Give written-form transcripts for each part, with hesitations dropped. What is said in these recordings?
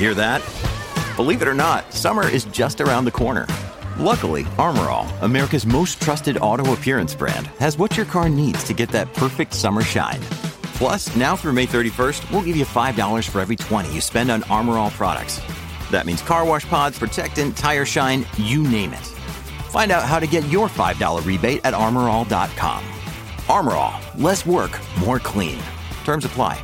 Hear that? Believe it or not, summer is just around the corner. Luckily, Armor All, America's most trusted auto appearance brand, has what your car needs to get that perfect summer shine. Plus, now through May 31st, we'll give you $5 for every $20 you spend on Armor All products. That means car wash pods, protectant, tire shine, you name it. Find out how to get your $5 rebate at armorall.com. Armor All, less work, more clean. Terms apply.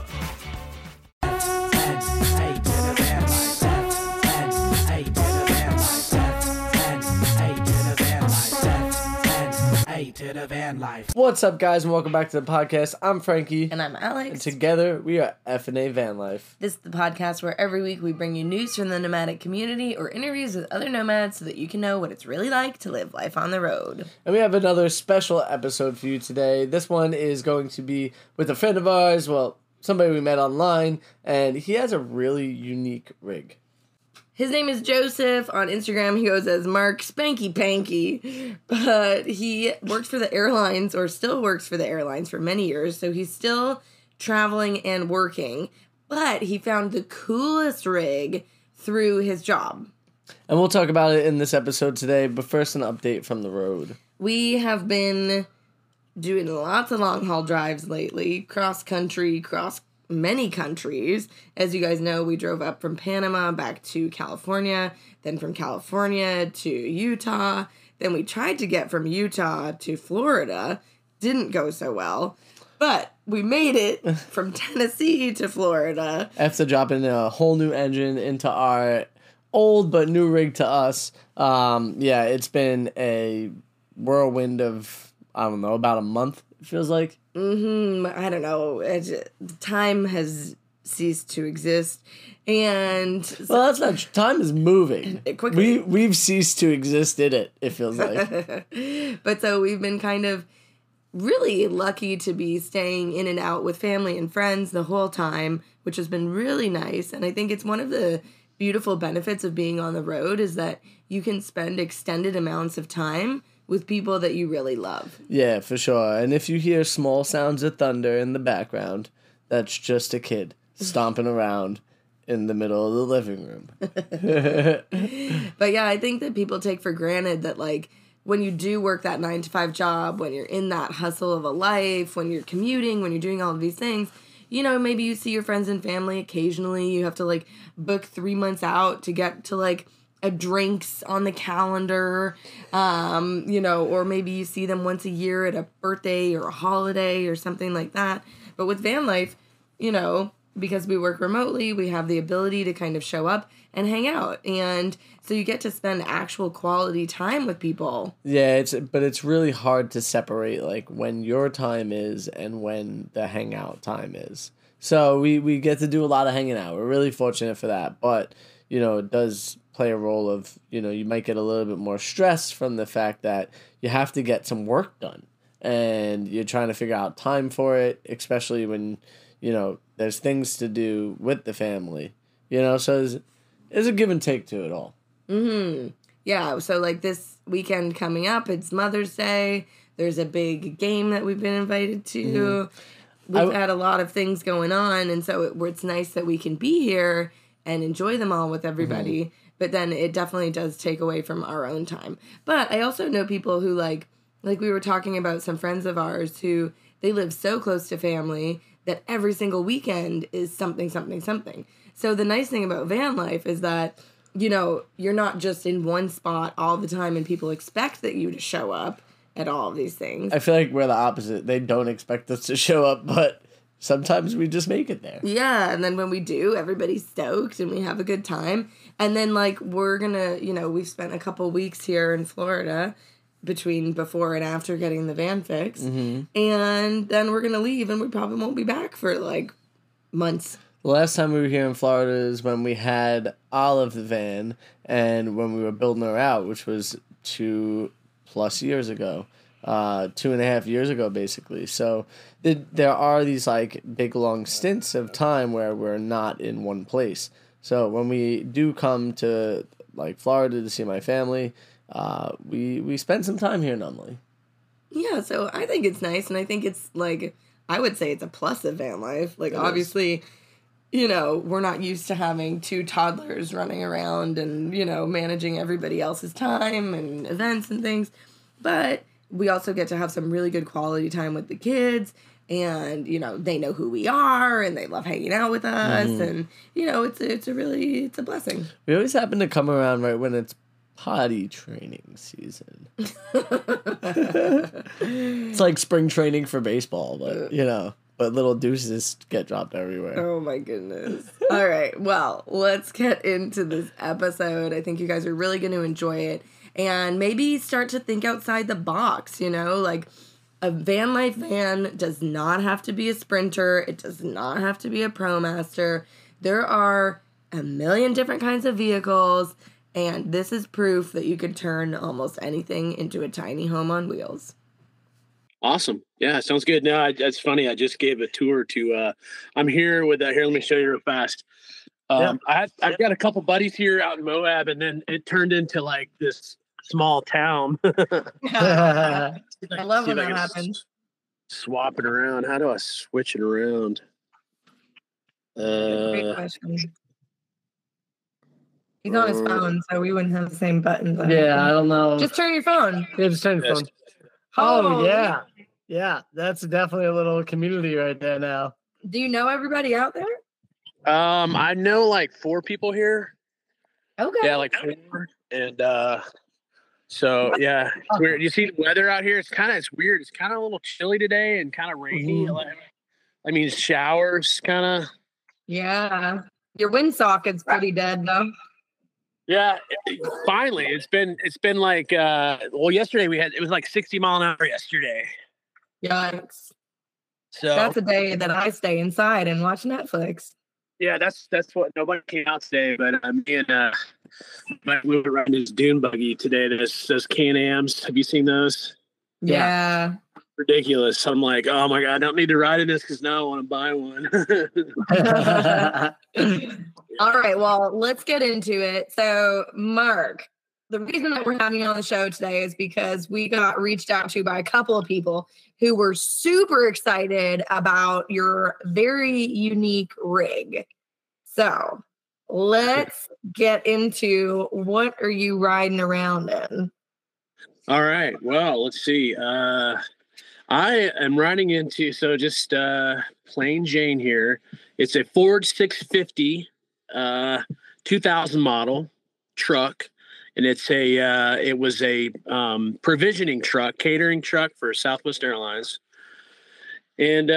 To the van life. What's up, guys, and welcome back to the podcast. I'm Frankie. And I'm Alex. And together, we are F&A Van Life. This is the podcast where every week we bring you news from the nomadic community or interviews with other nomads so that you can know what it's really like to live life on the road. And we have another special episode for you today. This one is going to be with a friend of ours, well, somebody we met online, and he has a really unique rig. His name is Joseph. On Instagram, he goes as Mark Spanky Panky. But he worked for the airlines, or still works for the airlines for many years. So he's still traveling and working. But he found the coolest rig through his job. And we'll talk about it in this episode today. But first, an update from the road. We have been doing lots of long haul drives lately. Cross country, cross many countries. As you guys know, we drove up from Panama back to California, then from California to Utah. Then we tried to get from Utah to Florida. Didn't go so well. But we made it from Tennessee to Florida. After dropping a whole new engine into our old but new rig to us, it's been a whirlwind of, I don't know, about a month, it feels like. I don't know. Time has ceased to exist, and well, that's not. Time is moving. Quickly. We've ceased to exist in it. It feels like. But so we've been kind of really lucky to be staying in and out with family and friends the whole time, which has been really nice. And I think it's one of the beautiful benefits of being on the road is that you can spend extended amounts of time with people that you really love. Yeah, for sure. And if you hear small sounds of thunder in the background, that's just a kid stomping around in the middle of the living room. But yeah, I think that people take for granted that, like, when you do work that 9-to-5 job, when you're in that hustle of a life, when you're commuting, when you're doing all of these things, you know, maybe you see your friends and family occasionally. You have to, like, book 3 months out to get to, like, a drinks on the calendar, or maybe you see them once a year at a birthday or a holiday or something like that. But with van life, you know, because we work remotely, we have the ability to kind of show up and hang out. And so you get to spend actual quality time with people. Yeah, but it's really hard to separate, like, when your time is and when the hangout time is. So we get to do a lot of hanging out. We're really fortunate for that. But, you know, it does play a role of, you know, you might get a little bit more stress from the fact that you have to get some work done and you're trying to figure out time for it, especially when, you know, there's things to do with the family, you know, so there's a give and take to it all. Yeah, so like this weekend coming up, it's Mother's Day. There's a big game that we've been invited to. We've had a lot of things going on, and so it's nice that we can be here and enjoy them all with everybody. But then it definitely does take away from our own time. But I also know people who, like we were talking about some friends of ours who, they live so close to family that every single weekend is something, something, something. So the nice thing about van life is that, you know, you're not just in one spot all the time and people expect that you to show up at all of these things. I feel like we're the opposite. They don't expect us to show up, but sometimes we just make it there. Yeah, and then when we do, everybody's stoked and we have a good time. And then, like, we're gonna, you know, we've spent a couple weeks here in Florida between before and after getting the van fixed. And then we're gonna leave and we probably won't be back for, like, months. The last time we were here in Florida is when we had Olive the van and when we were building her out, which was 2+ years ago. 2.5 years ago, basically. So there are these, like, big long stints of time where we're not in one place. So when we do come to, like, Florida to see my family, we spend some time here normally. Yeah, so I think it's nice, and I think it's, like, I would say it's a plus of van life. Like, obviously, we're not used to having 2 toddlers running around and, managing everybody else's time and events and things. But we also get to have some really good quality time with the kids. And, they know who we are and they love hanging out with us. And, it's a blessing. We always happen to come around right when it's potty training season. It's like spring training for baseball, but, but little deuces get dropped everywhere. Oh, my goodness. All right. Well, let's get into this episode. I think you guys are really going to enjoy it. And maybe start to think outside the box, like a van life van does not have to be a Sprinter. It does not have to be a ProMaster. There are a million different kinds of vehicles. And this is proof that you could turn almost anything into a tiny home on wheels. Awesome. Yeah, sounds good. No, that's funny. I just gave a tour to, I'm here with, here, let me show you real fast. I've got a couple buddies here out in Moab, and then it turned into like this small town. I love when that happens. Swap it around. How do I switch it around? Great question. He's on his phone, so we wouldn't have the same buttons. I don't know. Just turn your phone. Yeah, just turn your phone. Oh, yeah. Yeah, that's definitely a little community right there now. Do you know everybody out there? I know like 4 people here. Okay. Yeah, like 4. And so yeah, it's weird. You see the weather out here? It's weird. It's kind of a little chilly today and kind of rainy. I mean, showers kind of. Yeah. Your windsocket's pretty dead though. Yeah, finally. It's been like yesterday it was like 60 mile an hour yesterday. Yikes. So that's a day that I stay inside and watch Netflix. Yeah, that's what nobody came out today, but me and we were riding this dune buggy today. Those Can-Ams. Have you seen those? Yeah. Ridiculous. I'm like, oh my God, I don't need to ride in this because now I want to buy one. All right, well, let's get into it. So, Mark, the reason that we're having you on the show today is because we got reached out to by a couple of people who were super excited about your very unique rig. So, let's get into what are you riding around in? All right. Well, let's see. I am riding into, just plain Jane here. It's a Ford 650 2000 model truck, and it was a provisioning truck, catering truck for Southwest Airlines. And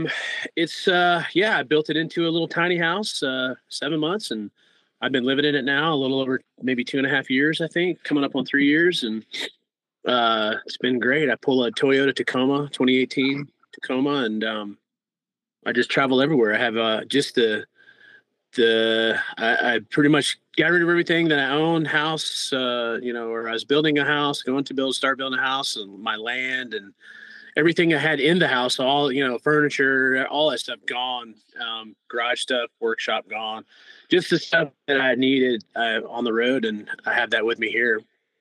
I built it into a little tiny house, 7 months, and I've been living in it now a little over maybe 2.5 years, I think, coming up on 3 years, and it's been great. I pull a Toyota Tacoma, 2018 Tacoma, and I just travel everywhere. I have I pretty much got rid of everything that I owned, house, or I was building a house, start building a house, and my land and everything I had in the house, all, furniture, all that stuff gone, garage stuff, workshop gone, just the stuff that I needed on the road. And I have that with me here.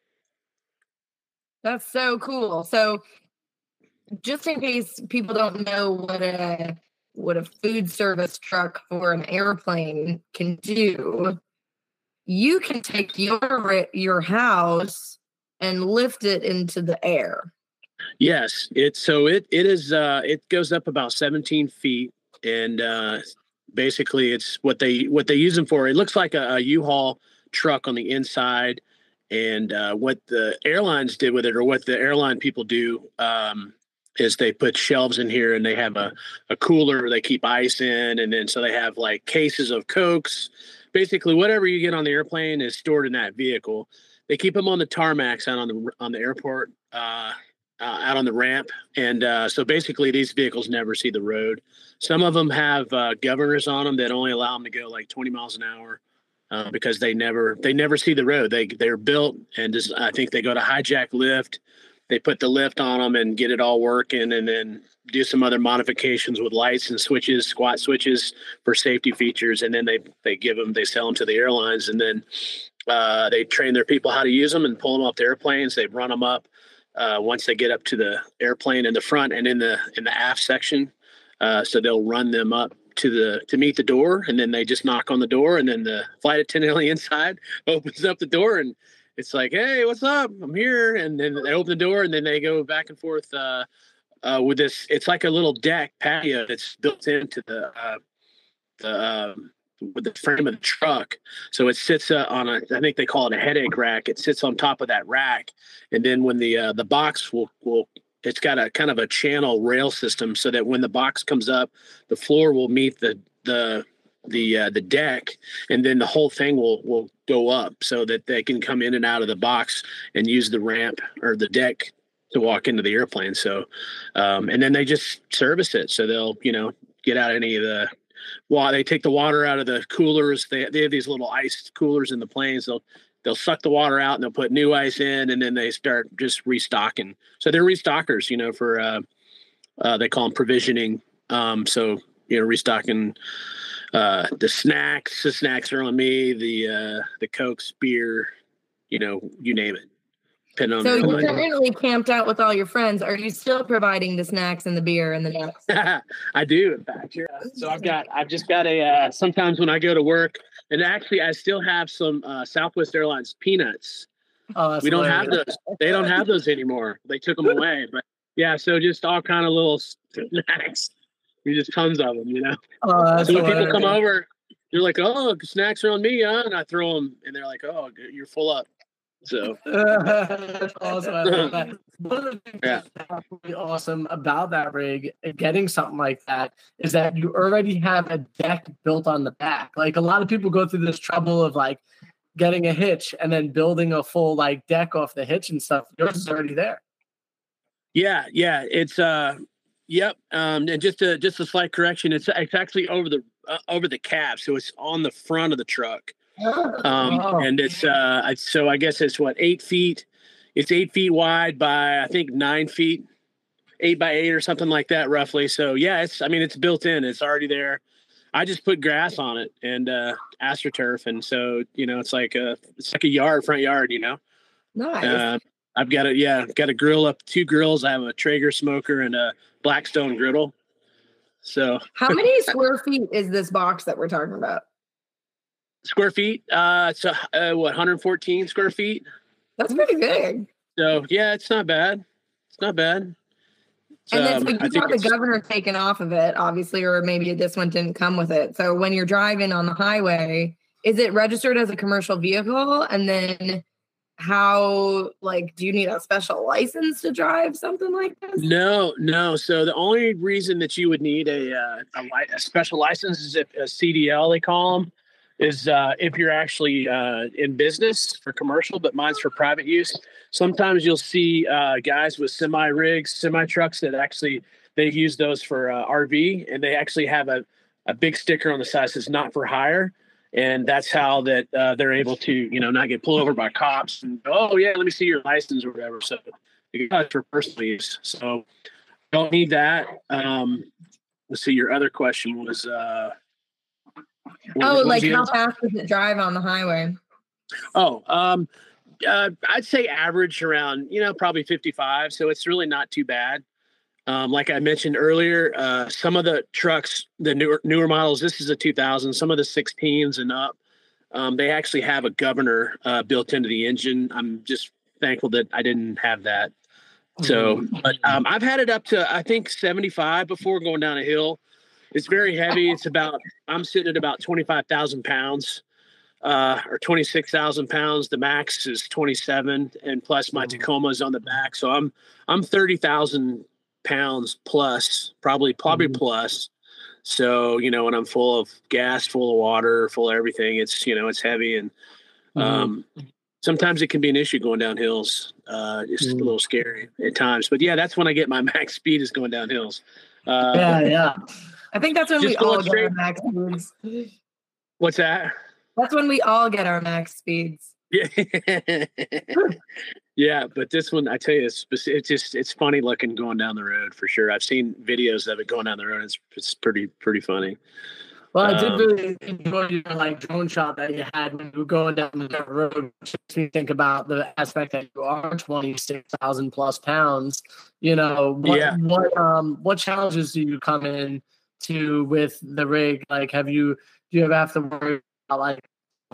That's so cool. So just in case people don't know what a food service truck for an airplane can do, you can take your house and lift it into the air. Yes, it goes up about 17 feet, and basically it's what they use them for. It looks like a U-Haul truck on the inside, and what the airlines did with it, or what the airline people do, is they put shelves in here, and they have a cooler they keep ice in, and then so they have like cases of Cokes. Basically, whatever you get on the airplane is stored in that vehicle. They keep them on the tarmacs out on the airport, out on the ramp, and so basically these vehicles never see the road. Some of them have governors on them that only allow them to go like 20 miles an hour because they never see the road. They're built, and I think they go to hijack lift. They put the lift on them and get it all working, and then do some other modifications with lights and switches, squat switches for safety features. And then they sell them to the airlines, and then they train their people how to use them and pull them off the airplanes. They run them up once they get up to the airplane in the front and in the aft section. So they'll run them up to meet the door, and then they just knock on the door, and then the flight attendant on the inside opens up the door, and it's like, "Hey, what's up? I'm here." And then they open the door, and then they go back and forth with this. It's like a little deck patio that's built into the with the frame of the truck. So it sits on I think they call it a headache rack. It sits on top of that rack, and then when the box will it's got a kind of a channel rail system, so that when the box comes up, the floor will meet the deck, and then the whole thing will go up, so that they can come in and out of the box and use the ramp or the deck to walk into the airplane. So, and then they just service it. So they'll, get out any of the they take the water out of the coolers. They have these little ice coolers in the planes. They'll suck the water out, and they'll put new ice in, and then they start just restocking. So they're restockers, for they call them provisioning. So restocking the snacks. The snacks are on me. The Cokes, beer, you name it. So you're currently camped out with all your friends. Are you still providing the snacks and the beer and the nuts? I do, in fact. Yeah. So I've just got sometimes when I go to work, and actually I still have some Southwest Airlines peanuts. Oh, we don't have those. They don't have those anymore. They took them away. But yeah, so just all kind of little snacks. We just tons of them, Oh, so when people come over, they're like, "Oh, snacks are on me, huh?" And I throw them, and they're like, "Oh, you're full up." So that's awesome. I love that. One of the things that's absolutely awesome about that rig and getting something like that is that you already have a deck built on the back. Like, a lot of people go through this trouble of like getting a hitch and then building a full like deck off the hitch and stuff. Yours is already there. Yeah. It's yep. And just a slight correction. It's actually over the cab, so it's on the front of the truck. And it's so I guess it's 8 feet. It's 8 feet wide by I think 9 feet, 8 by 8 or something like that, roughly. So yeah, it's built in. It's already there. I just put grass on it and AstroTurf, and so it's like a front yard. Nice. I've got a grill up, 2 grills. I have a Traeger smoker and a Blackstone griddle. So how many square feet is this box that we're talking about? Square feet? It's 114 square feet. That's pretty big. So yeah, it's not bad. And then so you got the governor taken off of it, obviously, or maybe this one didn't come with it. So when you're driving on the highway, is it registered as a commercial vehicle? And then how, do you need a special license to drive something like this? No. So the only reason that you would need a special license is if a CDL, they call them, is if you're actually in business for commercial, but mine's for private use. Sometimes you'll see guys with semi trucks that actually they use those for RV, and they actually have a big sticker on the side that says "not for hire," and that's how that they're able to not get pulled over by cops and oh yeah, let me see your license or whatever. So it's for personal use. So don't need that. Let's see. Your other question was. How fast does it drive on the highway? I'd say average around, probably 55. So it's really not too bad. Like I mentioned earlier, some of the trucks, the newer models, this is a 2000, some of the 16s and up, they actually have a governor built into the engine. I'm just thankful that I didn't have that. So, but I've had it up to, I think 75 before going down a hill. It's very heavy. I'm sitting at about 25,000 pounds, or 26,000 pounds. The max is 27, and plus my Tacoma is on the back. So I'm 30,000 pounds plus, probably plus. So, when I'm full of gas, full of water, full of everything, it's heavy. And sometimes it can be an issue going down hills. It's a little scary at times. But yeah, that's when I get my max speed, is going down hills. Yeah. I think that's when we all get our max speeds. What's that? That's when we all get our max speeds. Yeah. Yeah, but this one, I tell you, it's funny looking going down the road for sure. I've seen videos of it going down the road. It's pretty funny. Well, I did really enjoy your drone shot that you had when you were going down the road. It makes me think about the aspect that you are 26,000 plus pounds. What challenges do you come in to with the rig? Like, do you ever have to worry about like,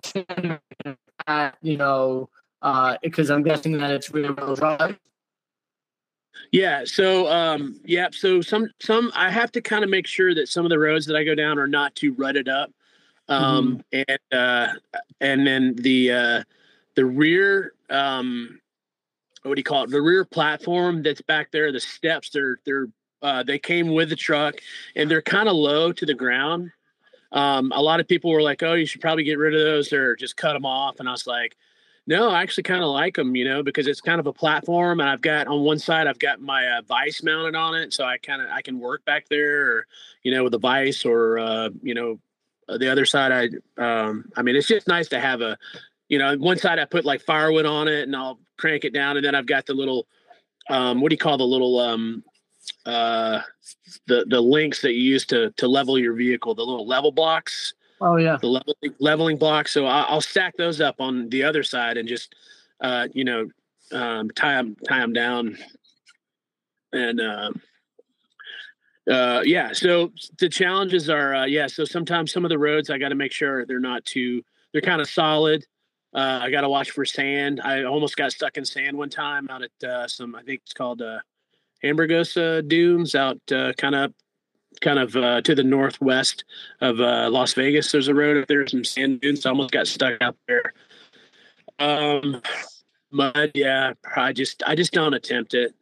because I'm guessing that it's rear wheel drive. Yeah. So, So some I have to kind of make sure that some of the roads that I go down are not too rutted up. And then the rear, what do you call it? The rear platform that's back there, the steps, they came with the truck and they're kind of low to the ground. A lot of people were like, "Oh, you should probably get rid of those or just cut them off." And I was like, "No, I actually kind of like them, because it's kind of a platform, and I've got on one side I've got my vise mounted on it, so I can work back there, or with a vise, or the other side it's just nice to have one side I put like firewood on it, and I'll crank it down, and then I've got the little what do you call the little the links that you use to level your vehicle, the little level blocks. Oh yeah, the leveling blocks. So I'll stack those up on the other side and just tie them down. And so the challenges are so sometimes some of the roads I got to make sure they're kind of solid. I got to watch for sand. I almost got stuck in sand one time out at I think it's called Ambergos Dunes out kind of to the northwest of Las Vegas. There's a road up there, some sand dunes. I almost got stuck out there. But yeah, I just don't attempt it.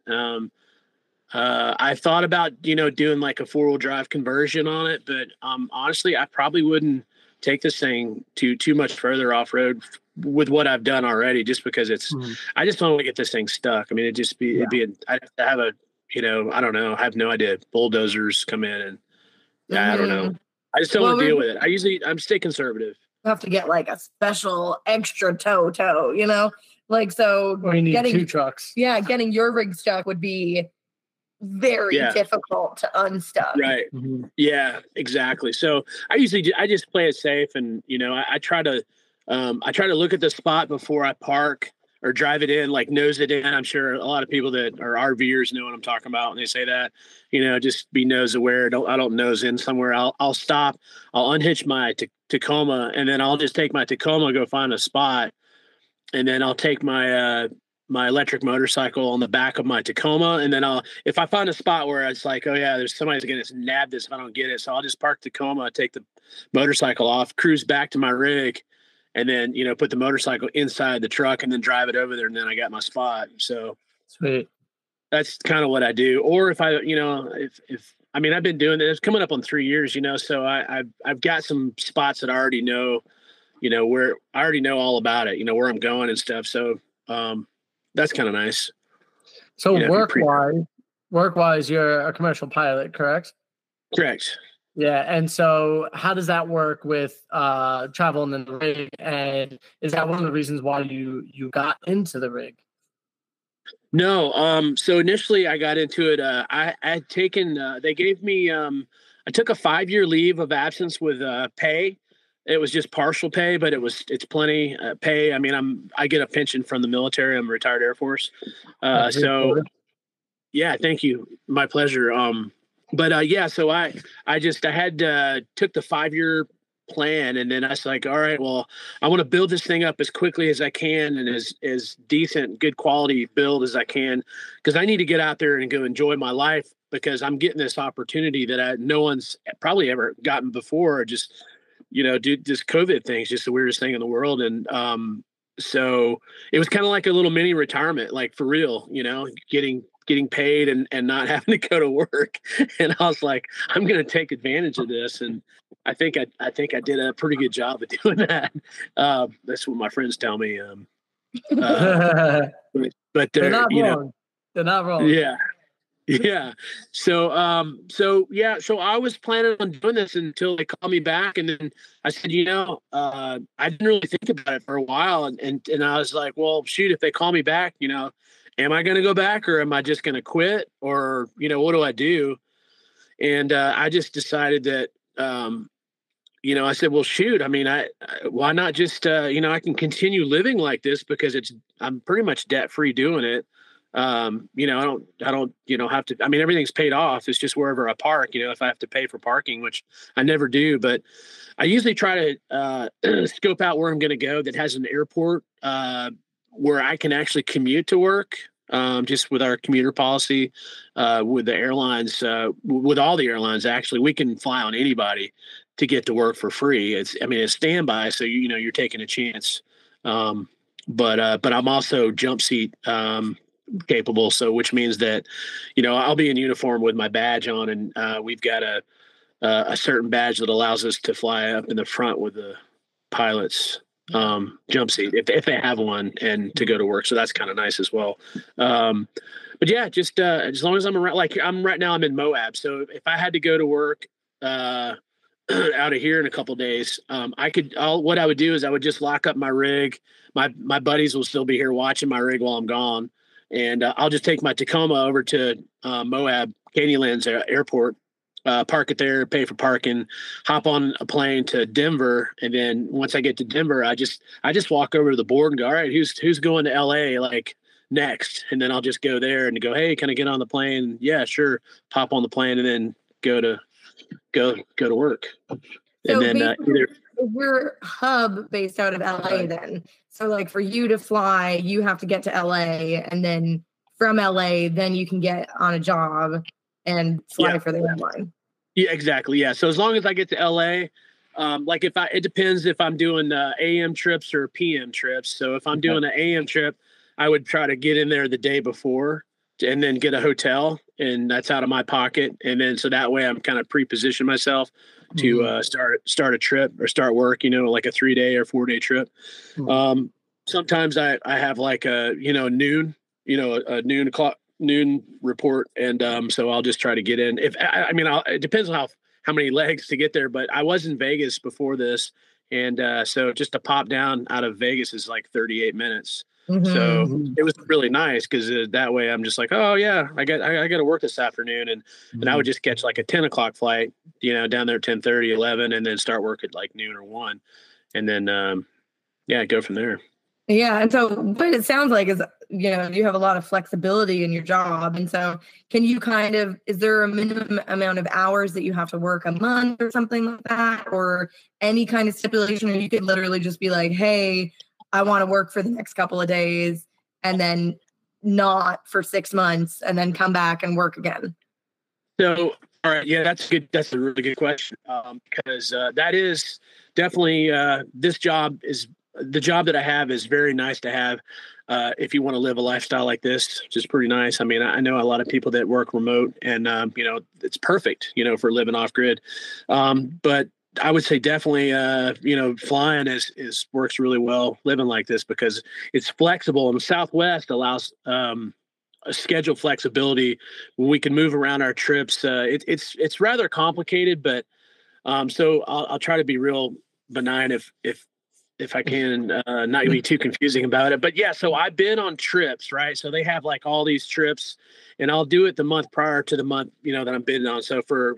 I thought about doing like a 4-wheel drive conversion on it, but honestly, I probably wouldn't take this thing too much further off road with what I've done already, just because I just don't want to get this thing stuck. I mean, I'd have to have I don't know. I have no idea. Bulldozers come in and I don't know. I just don't want to deal with it. I'm stay conservative. You have to get like a special extra tow, like, so or you need 2 trucks. Yeah. Getting your rig stuck would be very difficult to unstuck. Right. Mm-hmm. Yeah, exactly. So I just play it safe, and I try to look at the spot before I park or drive it in, like nose it in. I'm sure a lot of people that are RVers know what I'm talking about when they say that, just be nose aware. I don't nose in somewhere. I'll stop, I'll unhitch my Tacoma, and then I'll just take my Tacoma, go find a spot. And then I'll take my, my electric motorcycle on the back of my Tacoma. And then if I find a spot where it's like, oh yeah, there's somebody's going to nab this if I don't get it. So I'll just park Tacoma, take the motorcycle off, cruise back to my rig, and then, put the motorcycle inside the truck and then drive it over there. And then I got my spot. So sweet. That's kind of what I do. Or if I've been doing this, it's coming up on 3 years, so I've got some spots that I already know, where I already know all about it, where I'm going and stuff. So, that's kind of nice. So work-wise, you're a commercial pilot, correct? Correct. Yeah, and so how does that work with traveling in the rig? And is that one of the reasons why you got into the rig? No. So initially I got into it. I had taken. They gave me. I took a 5-year leave of absence with pay. It was just partial pay, but it's plenty pay. I mean, I get a pension from the military. I'm a retired Air Force. So yeah, thank you. My pleasure. So I had took the 5-year plan, and then I was like, all right, well, I want to build this thing up as quickly as I can and as decent, good quality build as I can, because I need to get out there and go enjoy my life, because I'm getting this opportunity that no one's probably ever gotten before. Just dude, this COVID thing is just the weirdest thing in the world. And so it was kind of like a little mini retirement, like for real, getting paid and not having to go to work. And I was like, I'm going to take advantage of this. And I think I did a pretty good job of doing that. That's what my friends tell me. But they're not wrong. They're not wrong. Yeah. Yeah. So I was planning on doing this until they called me back. And then I said, I didn't really think about it for a while. And I was like, well, shoot, if they call me back, am I going to go back, or am I just going to quit, or, what do I do? And I just decided that, I said, well, shoot, I mean, why not just, I can continue living like this, because I'm pretty much debt free doing it. I don't, have to, I mean, everything's paid off. It's just wherever I park, if I have to pay for parking, which I never do, but I usually try to scope out where I'm going to go that has an airport where I can actually commute to work. Just with our commuter policy, with the airlines, with all the airlines, actually, we can fly on anybody to get to work for free. It's standby, so you're taking a chance. But I'm also jump seat capable, so which means that I'll be in uniform with my badge on, and we've got a certain badge that allows us to fly up in the front with the pilots jump seat if they have one, and to go to work. So that's kind of nice as well. But yeah, just as long as I'm around, like I'm right now, I'm in Moab. So if I had to go to work out of here in a couple of days, what I would do is I would just lock up my rig. My buddies will still be here watching my rig while I'm gone. And I'll just take my Tacoma over to Moab, Canyonlands Airport, park it there, pay for parking, hop on a plane to Denver, and then once I get to Denver, I just walk over to the board and go, all right, who's going to LA like next? And then I'll just go there and go, hey, can I get on the plane? Yeah, sure. Pop on the plane and then go to work. So and then we're hub based out of LA then. So like for you to fly, you have to get to LA, and then from LA, then you can get on a job and fly for the airline. Yeah, exactly. Yeah. So as long as I get to LA, like it depends if I'm doing AM trips or PM trips. So if I'm doing an AM trip, I would try to get in there the day before and then get a hotel, and that's out of my pocket. And then, so that way I'm kind of pre-position myself to start a trip or start work, like a 3-day or 4-day trip. Sometimes I have like a noon report, and so I'll just try to get in. It depends on how many legs to get there, but I was in Vegas before this, and so just to pop down out of Vegas is like 38 minutes. So it was really nice because that way I'm just like, oh yeah, I got to work this afternoon, and I would just catch like a 10 o'clock flight, down there at 10:30, 11, and then start work at like noon or 1, and then go from there. Yeah, and so, but it sounds like you have a lot of flexibility in your job, and so can you is there a minimum amount of hours that you have to work a month or something like that, or any kind of stipulation, or you could literally just be like, hey, I want to work for the next couple of days and then not for 6 months and then come back and work again? So, all right. Yeah, that's good. That's a really good question. Because that is definitely, the job that I have is very nice to have. If you want to live a lifestyle like this, which is pretty nice. I mean, I know a lot of people that work remote, and, it's perfect, for living off grid. But I would say definitely, flying is works really well living like this because it's flexible, and Southwest allows a schedule flexibility when we can move around our trips. It's rather complicated, but so I'll try to be real benign if I can, not be too confusing about it. But yeah, so I've been on trips, right? So they have like all these trips, and I'll do it the month prior to the month, that I'm bidding on. So for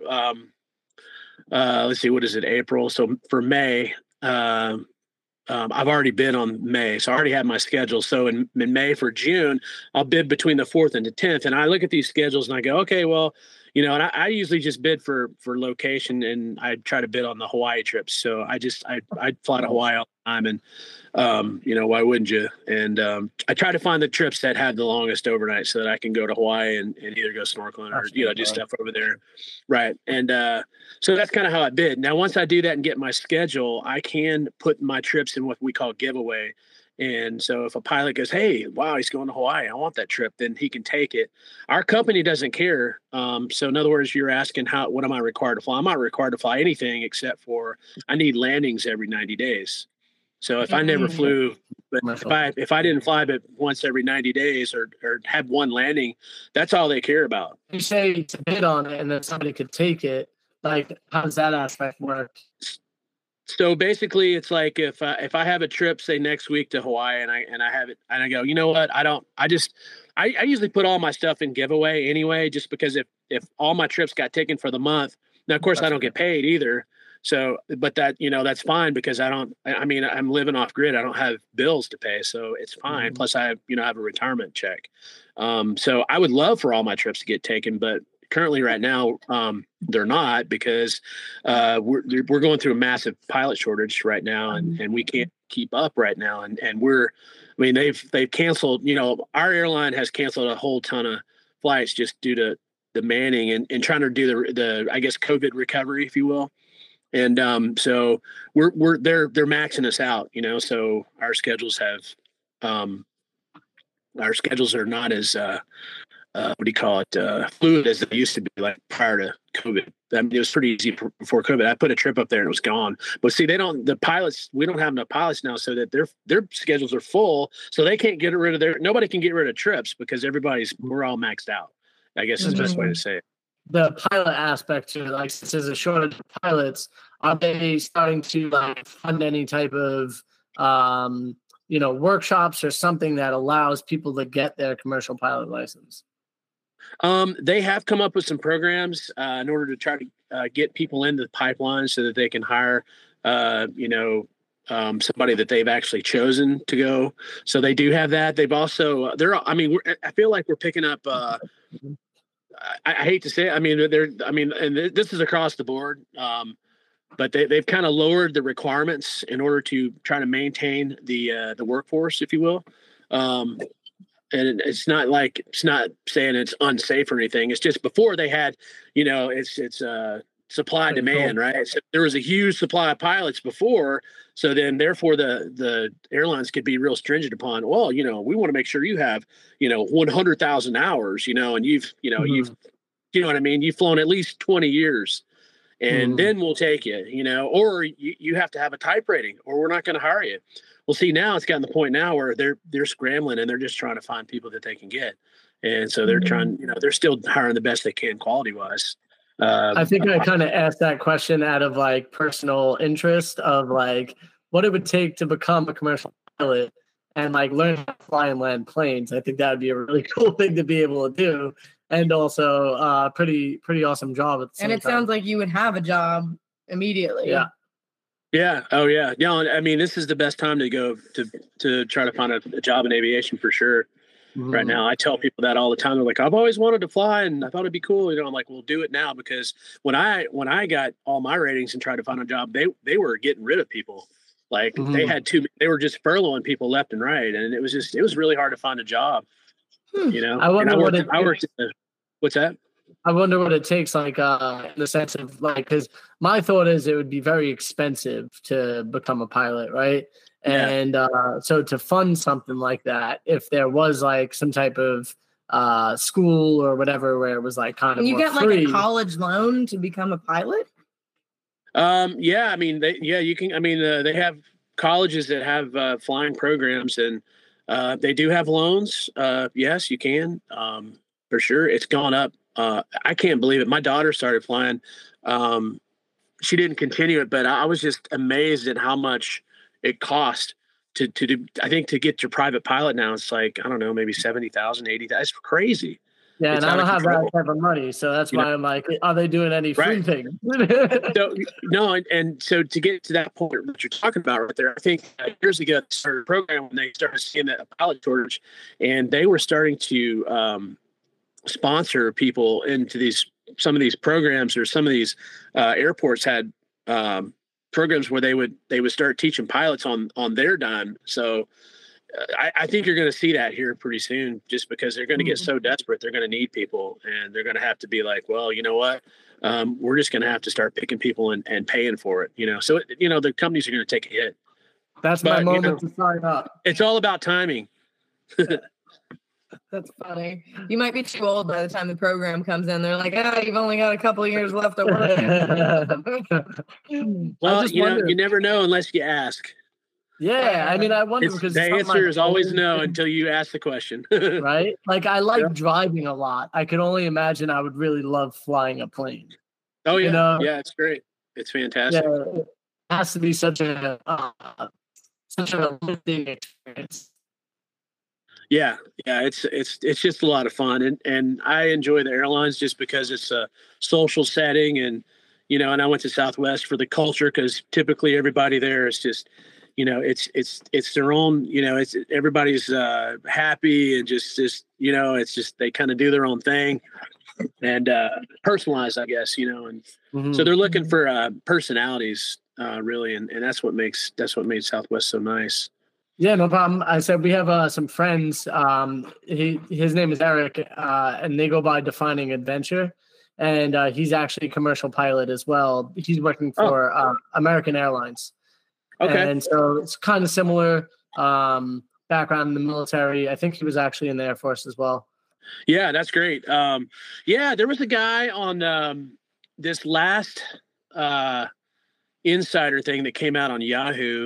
let's see, what is it, April? So for May, I've already bid on May, so I already have my schedule. So in May for June, I'll bid between the 4th and the 10th, and I look at these schedules and I go, okay, well, and I usually just bid for location, and I try to bid on the Hawaii trips. So I fly to Hawaii all the time, and why wouldn't you? And I try to find the trips that have the longest overnight so that I can go to Hawaii and either go snorkeling or do stuff over there, right? And so that's kind of how I bid. Now, once I do that and get my schedule, I can put my trips in what we call giveaway. And so if a pilot goes, hey, wow, he's going to Hawaii, I want that trip, then he can take it. Our company doesn't care. So in other words, you're asking what am I required to fly? I'm not required to fly anything except for I need landings every 90 days. So if I never flew, but if I didn't fly but once every 90 days or have one landing, that's all they care about. You say to bid on it and then somebody could take it. Like, how does that aspect work? So basically, it's like if I have a trip, say next week to Hawaii, and I have it, and I go, you know what? I usually put all my stuff in giveaway anyway, just because if all my trips got taken for the month, now of course I don't get paid either. So, but that, that's fine because I mean, I'm living off grid. I don't have bills to pay. So it's fine. Mhm. Plus I have, have a retirement check. So I would love for all my trips to get taken, but currently right now, they're not because, we're going through a massive pilot shortage right now and we can't keep up right now. And they've canceled, our airline has canceled a whole ton of flights just due to the manning and trying to do the I guess COVID recovery, if you will. And so they're maxing us out, so our schedules are not as what do you call it, fluid as they used to be, like prior to COVID. I mean, it was pretty easy before COVID. I put a trip up there and it was gone. But see, we don't have enough pilots now, so that their schedules are full, so they can't get rid of nobody can get rid of trips because we're all maxed out, I guess is the best way to say it. The pilot aspect to it, like since there's a shortage of pilots, are they starting to like fund any type of workshops or something that allows people to get their commercial pilot license? They have come up with some programs in order to try to get people into the pipeline so that they can hire somebody that they've actually chosen to go. So they do have that. They've also I feel like we're picking up I hate to say it. And this is across the board. But they've kind of lowered the requirements in order to try to maintain the workforce, if you will. And it's not saying it's unsafe or anything. It's just before they had, it's supply demand, right? So there was a huge supply of pilots before. So then therefore the airlines could be real stringent upon, well, we want to make sure you have, 100,000 hours, and you've what I mean? You've flown at least 20 years and then we'll take you, or you have to have a type rating or we're not going to hire you. Well, see, now it's gotten to the point now where they're scrambling and they're just trying to find people that they can get. And so they're trying, they're still hiring the best they can quality wise. I think I kind of asked that question out of like personal interest of like what it would take to become a commercial pilot and like learn how to fly and land planes. I think that would be a really cool thing to be able to do. And also pretty awesome job at the same time. And it sounds like you would have a job immediately. Yeah. Yeah. Oh yeah. Yeah. I mean, this is the best time to go to try to find a job in aviation for sure. Right now, I tell people that all the time. They're like, I've always wanted to fly and I thought it'd be cool. I'm like, well, do it now, because when I got all my ratings and tried to find a job, they were getting rid of people. Like they were just furloughing people left and right. And it was really hard to find a job, I wonder what's that? I wonder what it takes, like, in the sense of, like, because my thought is it would be very expensive to become a pilot, right? Yeah. And so to fund something like that, if there was, like, some type of school or whatever where it was, like, kind of you more get, free. like, a college loan to become a pilot? Yeah, I mean, you can. I mean, they have colleges that have flying programs, and they do have loans. Yes, you can, for sure. It's gone up. I can't believe it. My daughter started flying. She didn't continue it, but I was just amazed at how much it cost to do. I think to get your private pilot now, it's like, I don't know, maybe 70,000, 80,000. That's crazy. Yeah, and I don't have that type of money, so that's why I'm like, are they doing any free things? So, no, and so to get to that point that you're talking about right there, I think years ago they started a program when they started seeing that pilot shortage, and they were starting to sponsor people into some of these programs, or some of these airports had programs where they would start teaching pilots on their dime. So I think you're going to see that here pretty soon, just because they're going to get so desperate. They're going to need people, and they're going to have to be like, well, you know what? We're just going to have to start picking people and paying for it. So, the companies are going to take a hit. That's my moment to sign up. It's all about timing. That's funny. You might be too old by the time the program comes in. They're like, you've only got a couple of years left to work. Well, you never know unless you ask. Yeah, I mean, I wonder, because the answer is always no until you ask the question. Right? Like, I like driving a lot. I could only imagine I would really love flying a plane. Oh, yeah. Yeah, it's great. It's fantastic. Yeah, it has to be such a lifting experience. Yeah, it's just a lot of fun, and I enjoy the airlines just because it's a social setting, and you know, and I went to Southwest for the culture because typically everybody there is just, you know, it's their own, you know, it's everybody's happy and just, you know, it's just, they kind of do their own thing and personalized, I guess, you know, and so they're looking for personalities really. And that's what made Southwest so nice. Yeah, no problem. I said we have some friends. His name is Eric, and they go by Defining Adventure, and he's actually a commercial pilot as well. He's working for American Airlines. Okay, and so it's kind of similar background in the military. I think he was actually in the Air Force as well. Yeah, that's great. Yeah, there was a guy on this last Insider thing that came out on Yahoo.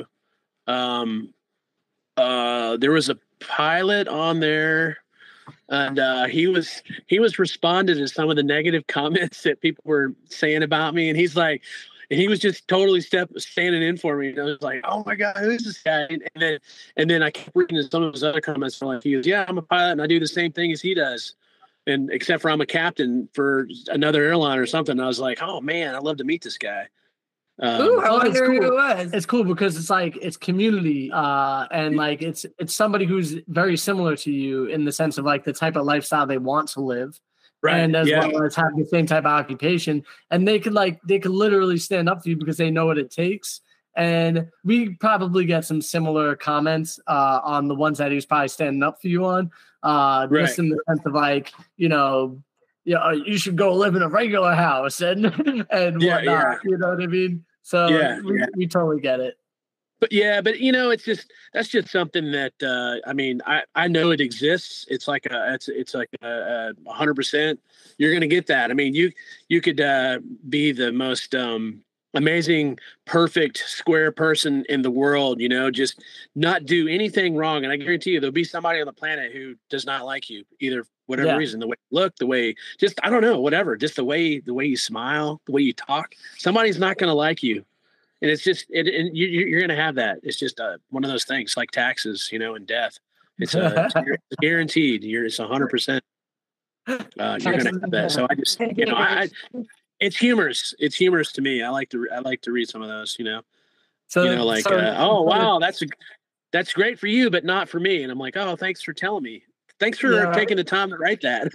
There was a pilot on there, and he was responding to some of the negative comments that people were saying about me, and he's like, and he was just totally standing in for me. And I was like, oh my God, who is this guy? And then I kept reading some of his other comments. Like, he goes, yeah, I'm a pilot and I do the same thing as he does. And except for I'm a captain for another airline or something. I was like, oh man, I'd love to meet this guy. Ooh, I wonder who it was. It's cool because it's like it's community, and like it's somebody who's very similar to you in the sense of like the type of lifestyle they want to live, right? And as well as have the same type of occupation, and they could literally stand up for you because they know what it takes. And we probably get some similar comments on the ones that he's probably standing up for you on, just in the sense of like, you know, you should go live in a regular house and whatnot. Yeah. You know what I mean? So we totally get it. But you know, that's just something that I mean, I know it exists. It's like it's like 100%. You're gonna get that. I mean, you could be the most amazing, perfect, square person in the world, you know, just not do anything wrong. And I guarantee you there'll be somebody on the planet who does not like you, either whatever reason, the way you look, the way, just, I don't know, whatever, just the way you smile, the way you talk, somebody's not going to like you. And it's just, and you're going to have that. It's just one of those things like taxes, you know, and death. It's guaranteed. It's 100%. You're going to have that. So I just, you know, it's humorous. It's humorous to me. I like to read some of those, you know. So, you know, like, oh wow, that's great for you, but not for me. And I'm like, oh, thanks for telling me. Thanks for taking the time to write that.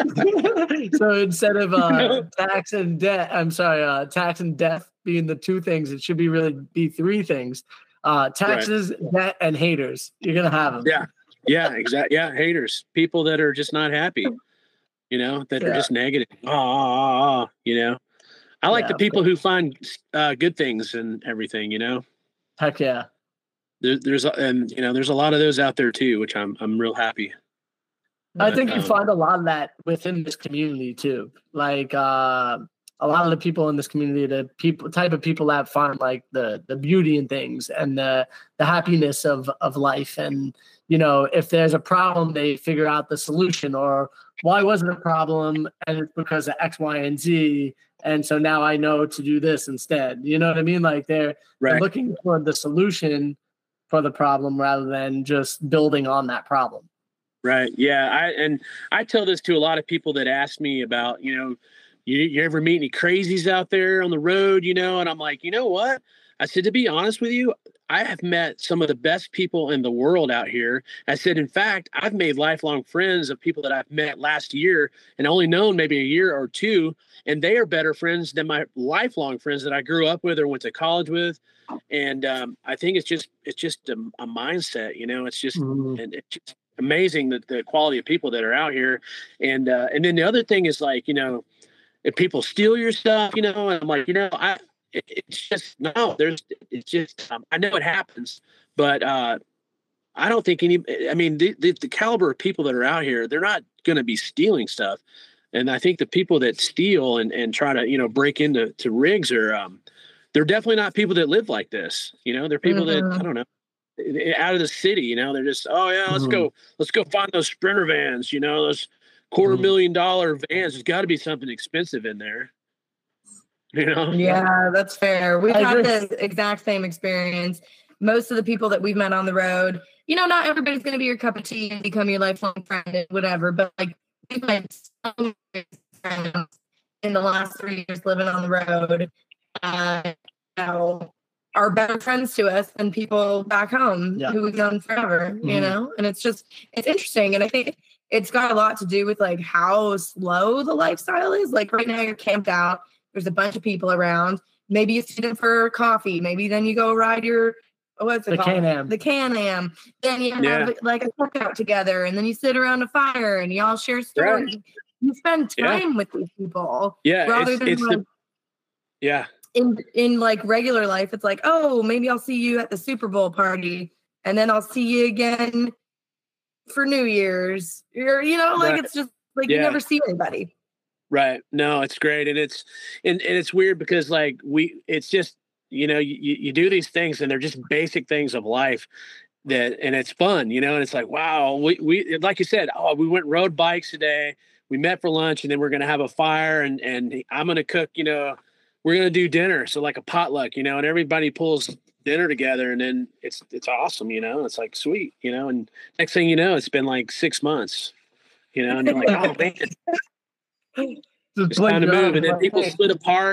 So instead of tax and death being the two things, it should be three things: taxes, debt, and haters. You're gonna have them. Yeah, exactly. Yeah, haters, people that are just not happy. You know, that are just negative. You know, I like the people who find good things and everything, you know. Heck yeah. There's you know, there's a lot of those out there too, which I'm real happy. I think you find a lot of that within this community too. Like a lot of the people in this community, type of people that find like the beauty in things and the happiness of life. And, you know, if there's a problem, they figure out the solution, or why wasn't a problem? And it's because of X, Y, and Z. And so now I know to do this instead. You know what I mean? Like they're looking for the solution for the problem rather than just building on that problem. Right. Yeah. I tell this to a lot of people that ask me about, you know, you ever meet any crazies out there on the road, you know? And I'm like, you know what? I said, to be honest with you, I have met some of the best people in the world out here. I said, in fact, I've made lifelong friends of people that I've met last year and only known maybe a year or two. And they are better friends than my lifelong friends that I grew up with or went to college with. And I think it's just a mindset, you know, it's just, and it's just amazing that the quality of people that are out here. And then the other thing is like, you know, if people steal your stuff, you know, and I'm like, you know, it's just, no, it's just, I know it happens, but I don't think the caliber of people that are out here, they're not going to be stealing stuff. And I think the people that steal and try to, you know, break into rigs are, they're definitely not people that live like this. You know, they're people that, I don't know, out of the city, you know, they're just, oh yeah, let's go find those Sprinter vans, you know, those $250,000 vans. There's got to be something expensive in there, you know? Yeah, that's fair. We've had the exact same experience. Most of the people that we've met on the road, you know, not everybody's going to be your cup of tea and become your lifelong friend and whatever, but like we've met some friends in the last 3 years living on the road, you know, are better friends to us than people back home who we've known forever, you know? And it's interesting. And I think it's got a lot to do with like how slow the lifestyle is. Like right now you're camped out. There's a bunch of people around. Maybe you sit in for coffee. Maybe then you go ride your, what's it called? Can-Am. The Can-Am. Then you have like a cookout together, and then you sit around a fire and you all share stories. Right. You spend time with these people. Yeah. Rather than in like regular life, it's like, oh, maybe I'll see you at the Super Bowl party, and then I'll see you again for New Year's. Or, you know, like it's just like you never see anybody. Right. No, it's great. And it's weird because like it's just, you know, you do these things and they're just basic things of life and it's fun, you know, and it's like, wow, we like you said, we went road bikes today. We met for lunch, and then we're going to have a fire and I'm going to cook, you know, we're going to do dinner. So like a potluck, you know, and everybody pulls dinner together, and then it's awesome. You know, it's like, sweet, you know, and next thing you know, it's been like 6 months, you know, and you're like, oh man, it's time to move. And then people split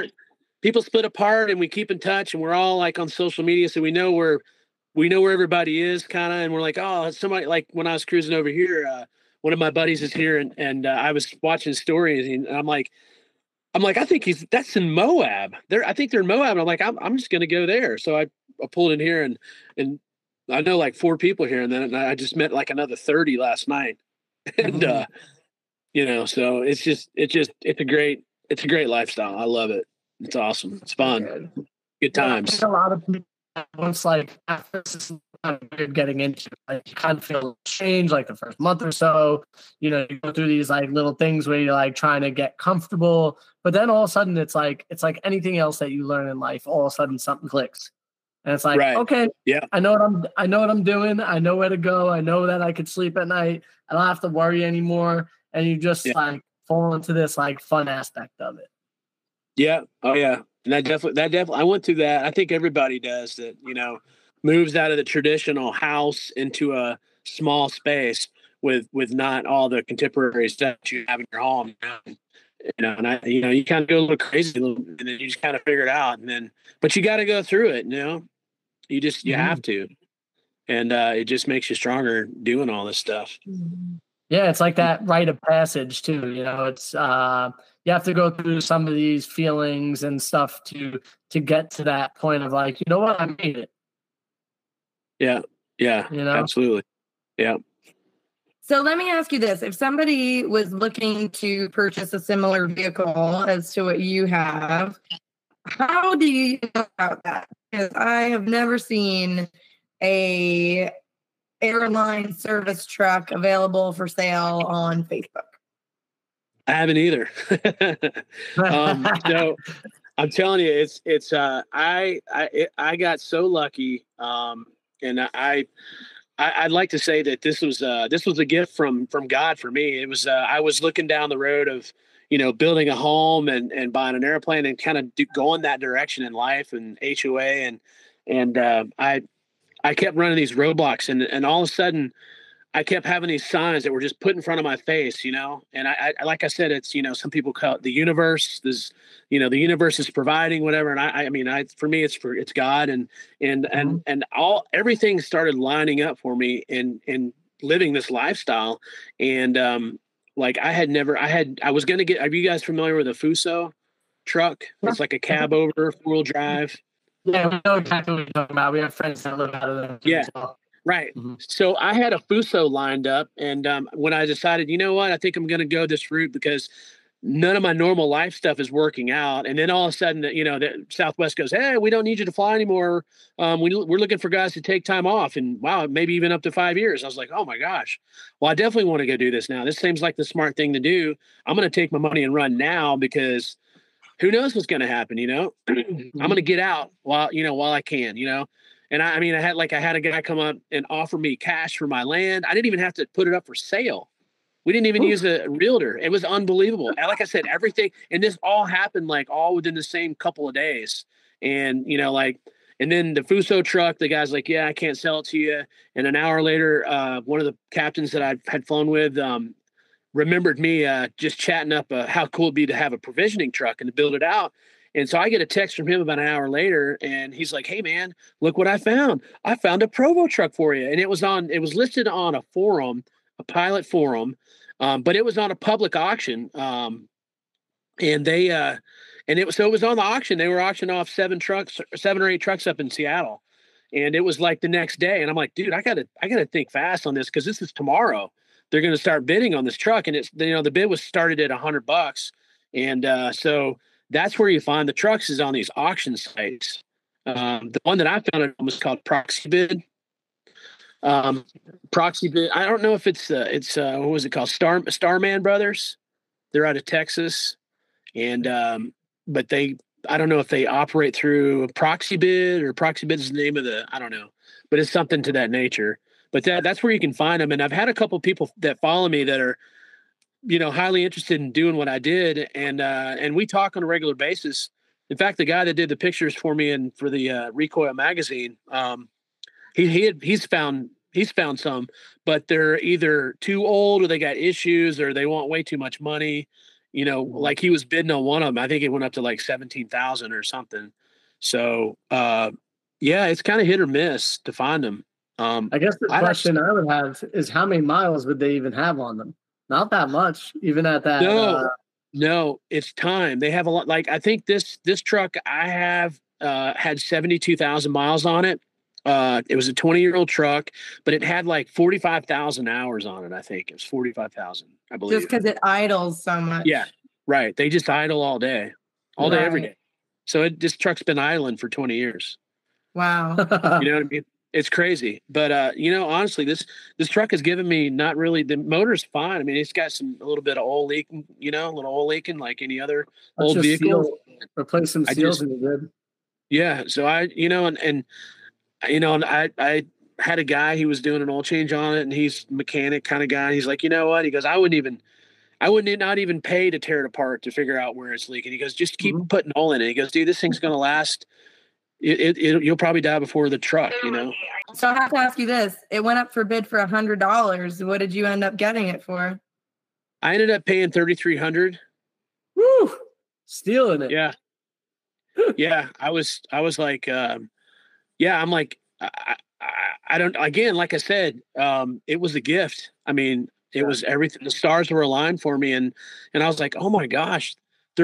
apart and we keep in touch, and we're all like on social media. So we know where everybody is kind of, and we're like, oh, somebody, like when I was cruising over here, one of my buddies is here, and I was watching stories, and I'm like, I think that's in Moab. I think they're in Moab. And I'm like, I'm just going to go there. So I pulled in here, and I know like 4 people here, and then I just met like another 30 last night. And, you know, so it's a great lifestyle. I love it. It's awesome. It's fun. Good times. A lot of people, once like after this is kind of weird getting into, like you kind of feel change like the first month or so. You know, you go through these like little things where you're like trying to get comfortable, but then all of a sudden it's like anything else that you learn in life. All of a sudden something clicks, and it's like, okay, I know what I'm doing. I know where to go. I know that I could sleep at night. I don't have to worry anymore. And you just like fall into this like fun aspect of it. Yeah. Oh yeah. And that definitely, I went through that. I think everybody does that, you know, moves out of the traditional house into a small space with not all the contemporary stuff you have in your home. You know, and you kind of go a little crazy, and then you just kind of figure it out. But you got to go through it, you know, you have to. And it just makes you stronger doing all this stuff. Yeah, it's like that rite of passage too. You know, it's you have to go through some of these feelings and stuff to get to that point of like, you know what, I made it. Yeah, you know, absolutely. Yeah. So let me ask you this: if somebody was looking to purchase a similar vehicle as to what you have, how do you know about that? Because I have never seen a airline service truck available for sale on Facebook. I haven't either. So I'm telling you, it's I got so lucky, and I'd like to say that this was a gift from God for me. It was I was looking down the road of, you know, building a home and buying an airplane and kind of going that direction in life and HOA and I kept running these roadblocks and all of a sudden I kept having these signs that were just put in front of my face, you know, and I like I said, it's, you know, some people call it the universe. This, you know, the universe is providing whatever. And I mean, for me, it's God and everything started lining up for me in living this lifestyle. And like I was going to get, are you guys familiar with a Fuso truck? It's like a cab over 4-wheel drive. Yeah, we know exactly what you're talking about. We have friends that live out of them. Yeah. Well. Right. Mm-hmm. So I had a Fuso lined up, and when I decided, you know what, I think I'm going to go this route because none of my normal life stuff is working out. And then all of a sudden, you know, the Southwest goes, hey, we don't need you to fly anymore. We're looking for guys to take time off, and wow, maybe even up to 5 years. I was like, oh my gosh, well, I definitely want to go do this now. This seems like the smart thing to do. I'm going to take my money and run now because who knows what's going to happen, you know? I'm going to get out while I can, you know? And I mean, I had a guy come up and offer me cash for my land. I didn't even have to put it up for sale. We didn't even use a realtor. It was unbelievable. And like I said, everything, and this all happened like all within the same couple of days. And, you know, like, and then the Fuso truck, the guy's like, yeah, I can't sell it to you. And an hour later, one of the captains that I had flown with, remembered me just chatting up how cool it'd be to have a provisioning truck and to build it out. And so I get a text from him about an hour later, and he's like, "Hey man, look what I found. I found a Provo truck for you." And it was listed on a forum, a pilot forum, but it was on a public auction. And they it was on the auction. They were auctioning off 7 or 8 trucks up in Seattle. And it was like the next day. And I'm like, dude, I gotta think fast on this, because this is tomorrow. They're gonna start bidding on this truck. And it's, the bid was started at $100. And so that's where you find the trucks, is on these auction sites. The one that I found was called Proxy Bid. Proxy Bid. I don't know if it's what was it called? Starman Brothers. They're out of Texas. And but I don't know if they operate through Proxy Bid, or Proxy Bid is the name of I don't know, but it's something to that nature. But that's where you can find them. And I've had a couple of people that follow me that are, highly interested in doing what I did. And we talk on a regular basis. In fact, the guy that did the pictures for me and for the Recoil magazine, he's found some, but they're either too old, or they got issues, or they want way too much money. Like he was bidding on one of them. I think it went up to like 17,000 or something. So, yeah, it's kind of hit or miss to find them. I guess the question I would have is, how many miles would they even have on them? Not that much, even at that. No, it's time. They have a lot. Like, I think this truck I have had 72,000 miles on it. It was a 20-year-old truck, but it had like 45,000 hours on it. I think it was 45,000, I believe. Just because it idles so much. Yeah, right. They just idle all day, every day. So this truck's been idling for 20 years. Wow. You know what I mean? It's crazy. But, honestly, this truck has given me not really, the motor's fine. I mean, it's got a little bit of oil leaking, like any other old vehicle. Replace some seals and you're good. Yeah. So I had a guy, he was doing an oil change on it, and he's a mechanic kind of guy. And he's like, you know what? He goes, I would not even pay to tear it apart to figure out where it's leaking. He goes, just keep putting oil in it. He goes, dude, this thing's going to last. You'll probably die before the truck, So I have to ask you this. It went up for bid for $100. What did you end up getting it for? I ended up paying $3,300. Woo! Stealing it. Yeah. Yeah. I was like, I'm like, I don't, again, like I said, it was a gift. I mean, it was everything. The stars were aligned for me. And I was like, oh my gosh,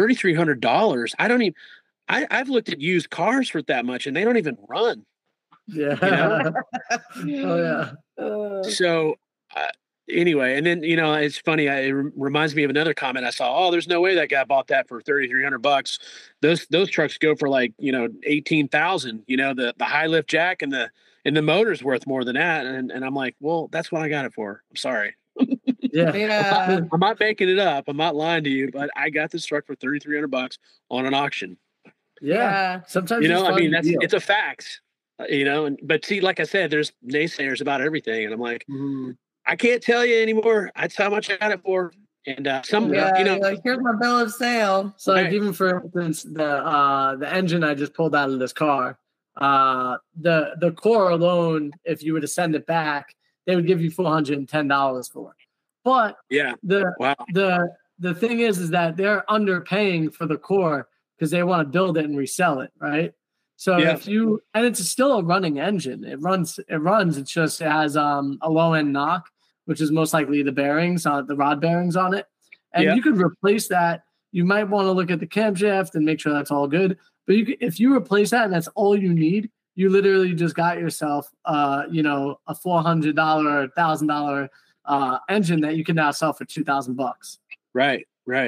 $3,300. I've looked at used cars for that much, and they don't even run. Yeah. Oh yeah. So anyway, and then, it's funny. It reminds me of another comment I saw. Oh, there's no way that guy bought that for $3,300. Those trucks go for like, 18,000, the high lift jack and the motor's worth more than that. And I'm like, well, that's what I got it for. I'm sorry. Yeah. I'm not making it up. I'm not lying to you, but I got this truck for $3,300 on an auction. Yeah. Sometimes, it's a fact, but see, like I said, there's naysayers about everything. And I'm like, I can't tell you anymore. That's how much I got it for. And like, here's my bill of sale. So like, even for instance, the engine I just pulled out of this car, the core alone, if you were to send it back, they would give you $410 for it. But the thing is that they're underpaying for the core because they want to build it and resell it, right? So and it's still a running engine. It runs. It's just, it has a low end knock, which is most likely the bearings, the rod bearings on it. And you could replace that. You might want to look at the camshaft and make sure that's all good. But if you replace that and that's all you need, you literally just got yourself, a $400 or $1,000 engine that you can now sell for $2,000. Right.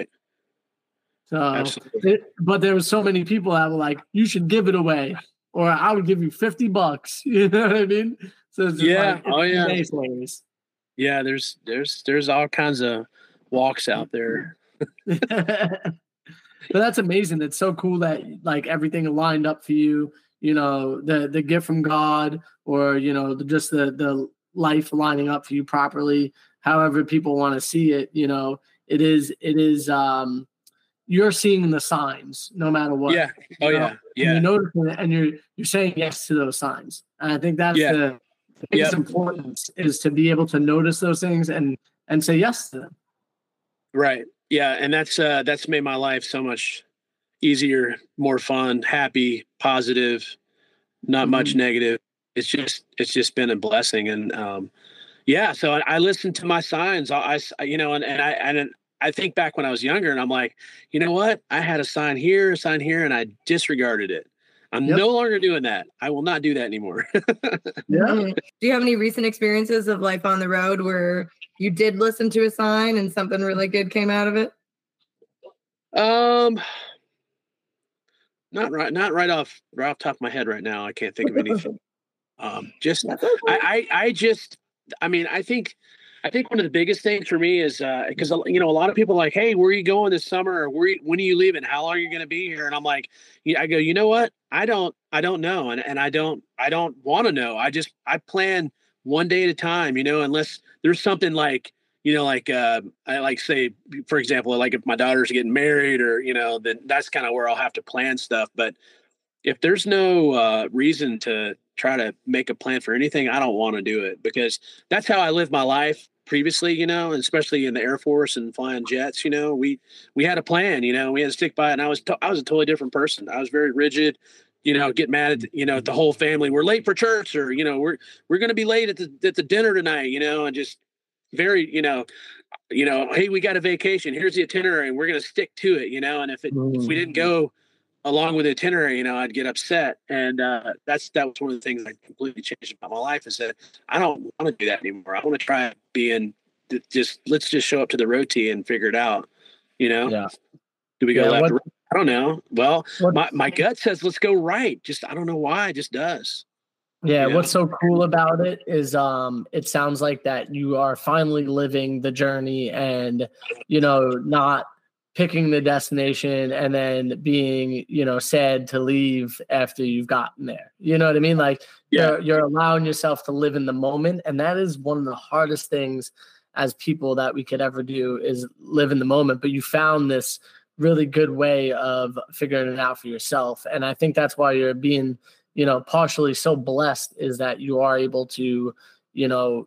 So, but there were so many people that were like, "You should give it away," or "I would give you $50." You know what I mean? So it's just yeah. There's all kinds of walks out there. But that's amazing. It's so cool that like everything lined up for you. The gift from God, or just the life lining up for you properly. However people want to see it, it is. You're seeing the signs no matter what. Yeah. Yeah. You're noticing it, and you're saying yes to those signs. And I think that's the biggest importance, is to be able to notice those things and say yes to them. Right. Yeah. And that's made my life so much easier, more fun, happy, positive, not much negative. It's just been a blessing. And, yeah, so I listened to my signs. You know, and I think back when I was younger, and I'm like, you know what? I had a sign here, and I disregarded it. I'm no longer doing that. I will not do that anymore. Do you have any recent experiences of life on the road where you did listen to a sign and something really good came out of it? Not right off the top of my head right now. I can't think of anything. I think one of the biggest things for me is because you know, a lot of people are like, hey, where are you going this summer? Or when are you leaving? How long are you going to be here? And I'm like, I go, you know what? I don't know, and I don't want to know. I plan one day at a time, you know, unless there's something like, you know, like I like say, for example, like if my daughter's getting married, or you know, then that's kind of where I'll have to plan stuff. But if there's no reason to try to make a plan for anything, I don't want to do it, because that's how I lived my life previously, you know, and especially in the Air Force and flying jets. You know, we had a plan, you know, we had to stick by it. And I was a totally different person. I was very rigid, you know, get mad at, you know, at the whole family. We're late for church, or, you know, we're going to be late at the dinner tonight, you know, and just very, you know, hey, we got a vacation. Here's the itinerary, and we're going to stick to it, you know. And if we didn't go along with the itinerary, you know, I'd get upset. And that was one of the things I completely changed about my life, is that I don't want to do that anymore. I want to try being let's just show up to the roti and figure it out, you know? Yeah. Do we go left or right? I don't know. Well, my gut says let's go right. Just, I don't know why, it just does. Yeah, you know? What's so cool about it is it sounds like that you are finally living the journey, and, you know, not picking the destination and then being, you know, sad to leave after you've gotten there. You know what I mean? Like, you're allowing yourself to live in the moment. And that is one of the hardest things as people that we could ever do, is live in the moment. But you found this really good way of figuring it out for yourself. And I think that's why you're being, you know, partially so blessed, is that you are able to, you know,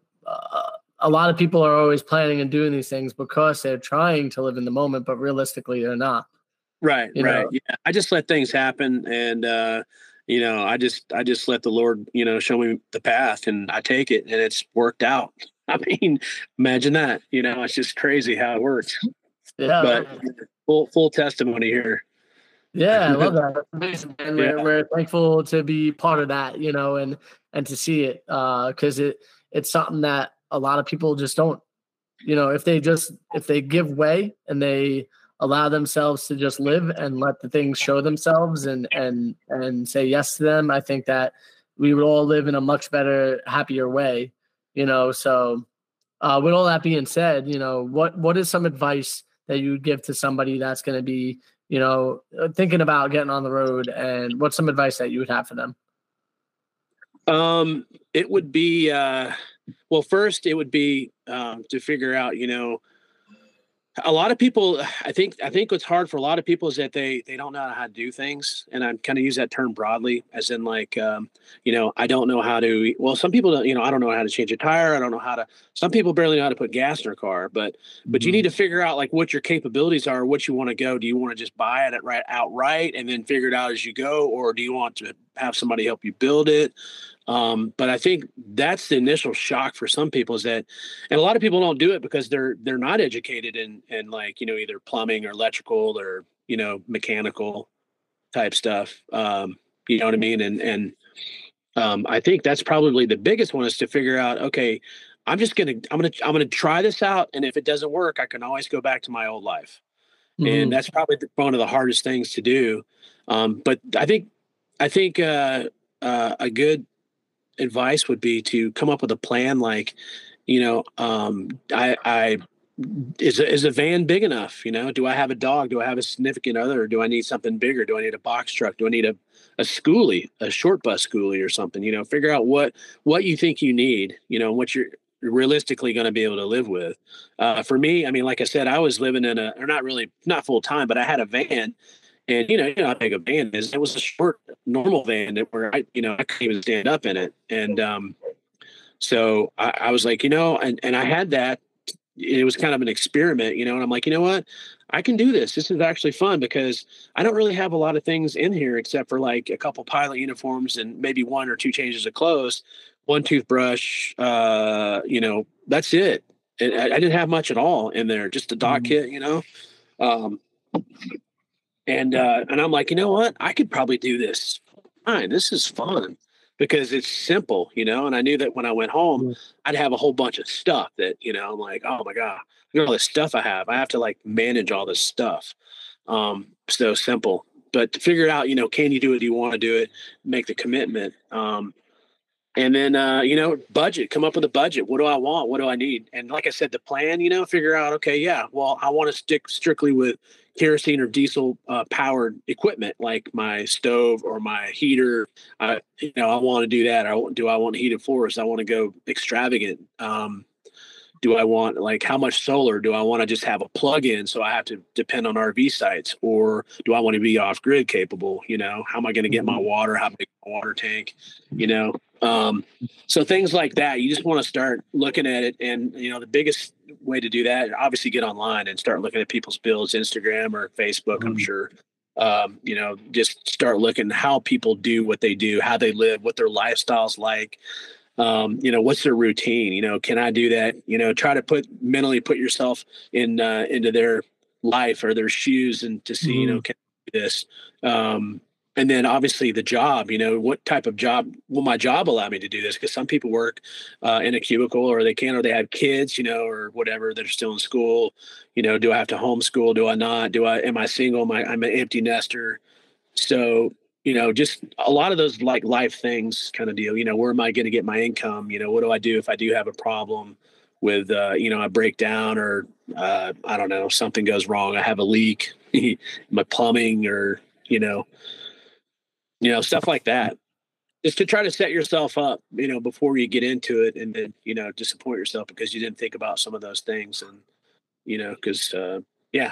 a lot of people are always planning and doing these things because they're trying to live in the moment, but realistically they're not. Right. Right. Yeah. I just let things happen. And, you know, I just let the Lord, you know, show me the path, and I take it, and it's worked out. I mean, imagine that, you know, it's just crazy how it works. Yeah. But full testimony here. Yeah, I love that. That's amazing. And we're thankful to be part of that, you know, and to see it, because it's something that a lot of people just don't, you know, if they give way and they allow themselves to just live and let the things show themselves and say yes to them, I think that we would all live in a much better, happier way, you know. So with all that being said, you know, what is some advice that you would give to somebody that's going to be, you know, thinking about getting on the road, and what's some advice that you would have for them? It would be, well, first it would be, to figure out, you know, a lot of people, I think what's hard for a lot of people is that they don't know how to do things. And I'm kind of use that term broadly, as in like, you know, I don't know how to, well, some people don't, you know, I don't know how to change a tire. I don't know how to, some people barely know how to put gas in their car, but you need to figure out like what your capabilities are, what you want to go. Do you want to just buy it outright and then figure it out as you go? Or do you want to have somebody help you build it? But I think that's the initial shock for some people, is that, and a lot of people don't do it because they're not educated in like, you know, either plumbing or electrical or, you know, mechanical type stuff. You know what I mean? And I think that's probably the biggest one, is to figure out, okay, I'm going to try this out. And if it doesn't work, I can always go back to my old life. And that's probably one of the hardest things to do. But I think a good advice would be to come up with a plan. Like, you know, is a van big enough? You know, do I have a dog? Do I have a significant other? Or do I need something bigger? Do I need a box truck? Do I need a schoolie, a short bus schoolie or something? You know, figure out what you think you need, you know, what you're realistically going to be able to live with. For me, I mean, like I said, I was living in not full time, but I had a van. And, you know how big a van is. It was a short, normal van where I couldn't even stand up in it. And so I was like, you know, and I had that it was kind of an experiment, and I'm like, you know what, I can do this. This is actually fun because I don't really have a lot of things in here except for like a couple pilot uniforms and maybe 1 or 2 changes of clothes, 1 toothbrush, that's it. And I didn't have much at all in there, just a doc kit, um, and I'm like, you know what, I could probably do this. Fine, this is fun because it's simple, and I knew that when I went home, I'd have a whole bunch of stuff that, I'm like, oh my God, look at all this stuff I have to like manage all this stuff. So simple, but to figure it out, can you do it? Do you want to do it? Make the commitment. And then, budget, come up with a budget. What do I want? What do I need? And like I said, the plan, figure out, okay, yeah, well, I want to stick strictly with kerosene or diesel powered equipment, like my stove or my heater. I want to do that. Do I want heated floors? I want to go extravagant. Do I want, like, how much solar? Do I want to just have a plug-in so I have to depend on RV sites? Or do I want to be off-grid capable? How am I going to get my water? How big my water tank? So things like that, you just want to start looking at it. And, the biggest way to do that, obviously get online and start looking at people's builds, Instagram or Facebook, I'm sure. Just start looking how people do what they do, how they live, what their lifestyle's like. What's their routine? Can I do that? Try to mentally put yourself into their life or their shoes and to see, can I do this? And then obviously the job, what type of job will my job allow me to do this? Because some people work in a cubicle or they they have kids, or whatever, that are still in school. Do I have to homeschool? Do I not? Am I single? I'm an empty nester. So, just a lot of those like life things kind of deal, where am I going to get my income? What do I do if I do have a problem with, I break down or, I don't know, something goes wrong. I have a leak, my plumbing or, stuff like that, just to try to set yourself up, before you get into it and then, disappoint yourself because you didn't think about some of those things. And, because, yeah.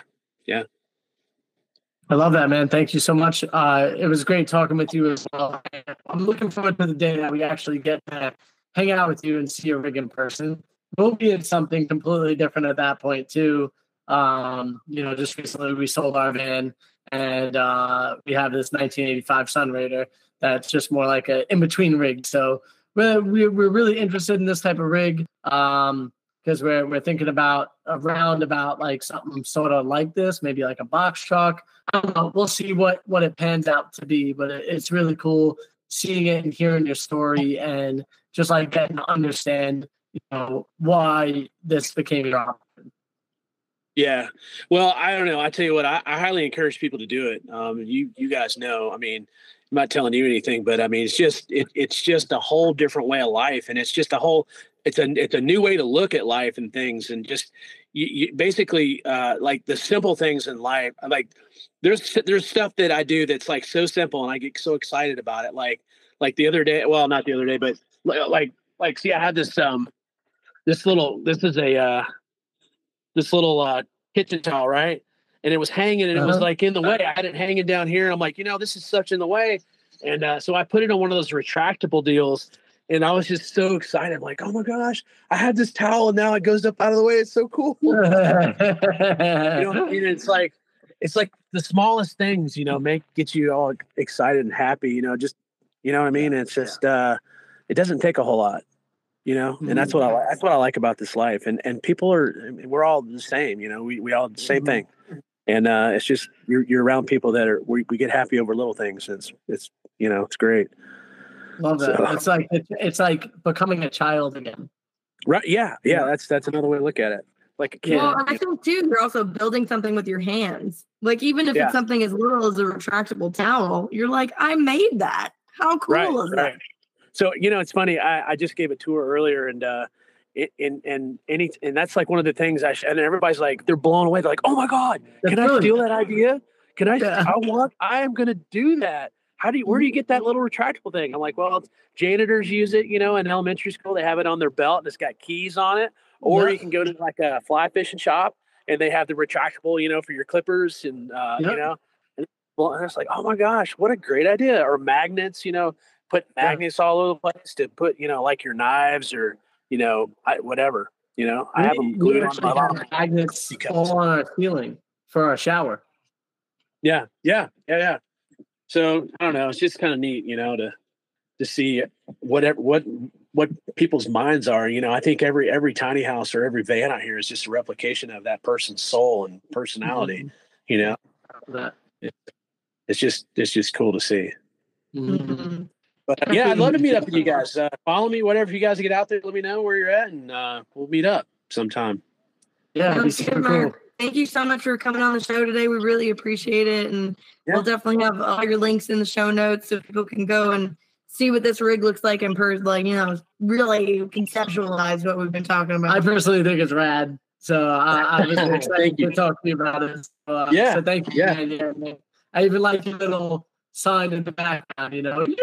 I love that, man. Thank you so much. It was great talking with you as well. I'm looking forward to the day that we actually get to hang out with you and see a rig in person. We'll be in something completely different at that point too. Just recently we sold our van and we have this 1985 Sunraider that's just more like an in-between rig. So we're really interested in this type of rig because we're thinking about like something sort of like this, maybe like a box truck. I don't know. We'll see what it pans out to be, but it's really cool seeing it and hearing your story and just like getting to understand, why this became your option. Yeah. Well, I don't know. I tell you what, I highly encourage people to do it. You guys know, I mean, I'm not telling you anything, but I mean, it's just a whole different way of life. And it's just it's a new way to look at life and things. And just you basically like the simple things in life. Like there's stuff that I do that's like so simple and I get so excited about it. Like the other day, well, not the other day, but see, I had this little kitchen towel, right? And it was hanging and it was like in the way. I had it hanging down here. And I'm like, this is such in the way. And so I put it on one of those retractable deals. And I was just so excited. I'm like, oh my gosh, I had this towel and now it goes up out of the way. It's so cool. It's like the smallest things, get you all excited and happy, just, what I mean? It's just, it doesn't take a whole lot. And that's what I like about this life. And people we're all the same, we all the same thing. And it's just, you're around people that we get happy over little things. It's it's great. Love that. So, it's like becoming a child again. Right. Yeah. That's another way to look at it. Like a kid. Well, I think too, you're also building something with your hands. Like even if it's something as little as a retractable towel, you're like, I made that. How cool is that? Right. So, it's funny. I just gave a tour earlier and that's like one of the things and everybody's like, they're blown away. They're like, oh my God, can I steal that idea? Can I, I am going to do that. Where do you get that little retractable thing? I'm like, well, janitors use it, in elementary school, they have it on their belt and it's got keys on it. Or you can go to like a fly fishing shop and they have the retractable, for your clippers and, and it's like, oh my gosh, what a great idea. Or magnets, put magnets all over the place to put, like your knives or, whatever. You know, I have them glued on my bottom. Magnets all on our ceiling for our shower. Yeah. So I don't know. It's just kind of neat, you know, to see what people's minds are. You know, I think every tiny house or every van out here is just a replication of that person's soul and personality. You know, it's just cool to see. Mm-hmm. But yeah, I'd love to meet up with you guys. Follow me, whatever. If you guys get out there, let me know where you're at, and we'll meet up sometime. Yeah, it'd be super cool. Thank you so much for coming on the show today. We really appreciate it, and we'll definitely have all your links in the show notes so people can go and see what this rig looks like in person. Like, you know, really conceptualize what we've been talking about. I personally think it's rad, so I was excited to talk to you about it. So thank you. Yeah. Man. I even like your little sign in the background. You know.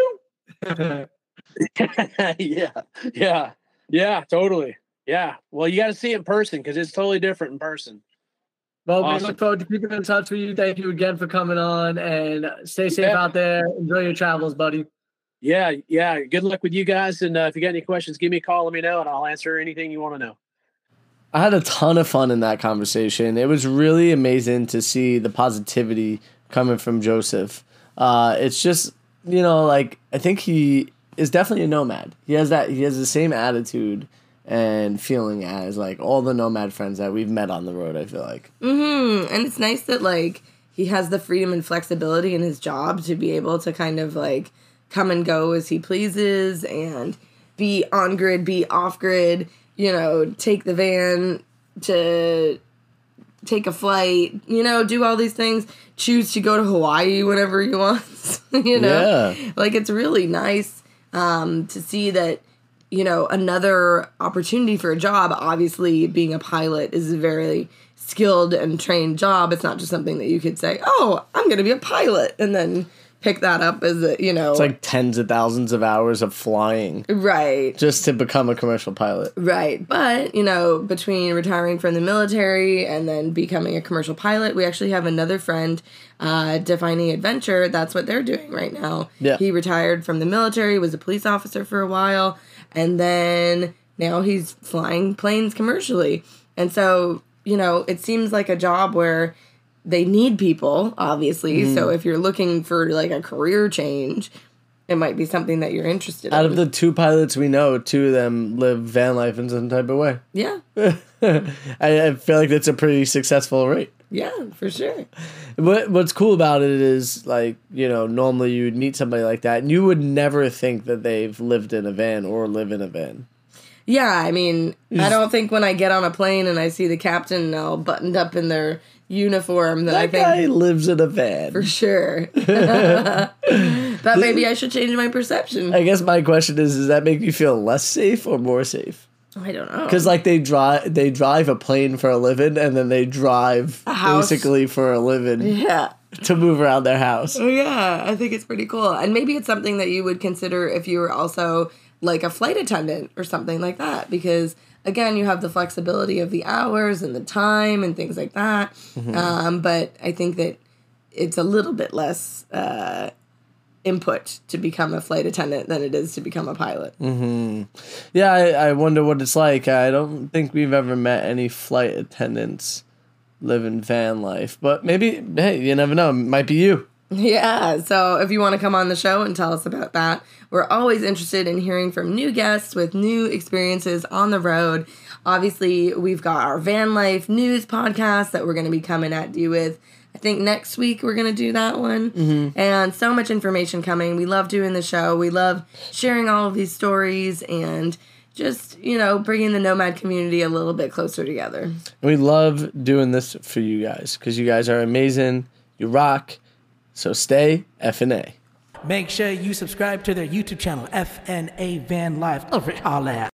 Yeah, totally. Yeah. Well, you got to see it in person because it's totally different in person. Well, awesome. We look forward to keeping in touch with you. Thank you again for coming on, and stay safe out there. Enjoy your travels, buddy. Yeah. Good luck with you guys. And if you got any questions, give me a call. Let me know, and I'll answer anything you want to know. I had a ton of fun in that conversation. It was really amazing to see the positivity coming from Joseph. It's just, you know, like, I think he is definitely a nomad. He has the same attitude and feeling as like all the nomad friends that we've met on the road, I feel like. Mm-hmm. And it's nice that like he has the freedom and flexibility in his job to be able to kind of like come and go as he pleases and be on grid, be off grid, you know, take the van to take a flight, you know, do all these things, choose to go to Hawaii whenever he wants, you know? Yeah. Like, it's really nice to see that, you know, another opportunity for a job. Obviously, being a pilot is a very skilled and trained job. It's not just something that you could say, oh, I'm going to be a pilot, and then pick that up as a, you know. It's like tens of thousands of hours of flying. Right. Just to become a commercial pilot. Right. But, you know, between retiring from the military and then becoming a commercial pilot, we actually have another friend, Defining Adventure. That's what they're doing right now. Yeah. He retired from the military, was a police officer for a while, and then now he's flying planes commercially. And so, you know, it seems like a job where they need people, obviously. Mm. So if you're looking for like a career change, it might be something that you're interested in. Out of the two pilots we know, two of them live van life in some type of way. Yeah. I feel like that's a pretty successful rate. Yeah, for sure. What's cool about it is, like, you know, normally you would meet somebody like that and you would never think that they've lived in a van or live in a van. Yeah, I mean, I don't think when I get on a plane and I see the captain all buttoned up in their uniform that I think guy lives in a van. For sure. But maybe I should change my perception. I guess my question is, does that make you feel less safe or more safe? I don't know. Because like they drive a plane for a living and then they drive basically for a living. Yeah. To move around their house. Oh yeah, I think it's pretty cool. And maybe it's something that you would consider if you were also like a flight attendant or something like that, because again, you have the flexibility of the hours and the time and things like that. Mm-hmm. But I think that it's a little bit less input to become a flight attendant than it is to become a pilot. Mm-hmm. Yeah, I wonder what it's like. I don't think we've ever met any flight attendants living van life, but maybe, hey, you never know. It might be you. Yeah, so if you want to come on the show and tell us about that, we're always interested in hearing from new guests with new experiences on the road. Obviously, we've got our van life news podcast that we're going to be coming at you with. I think next week we're going to do that one. Mm-hmm. And so much information coming. We love doing the show. We love sharing all of these stories and just, you know, bringing the nomad community a little bit closer together. We love doing this for you guys because you guys are amazing. You rock. So stay FNA. Make sure you subscribe to their YouTube channel, FNA Van Life. Over all that.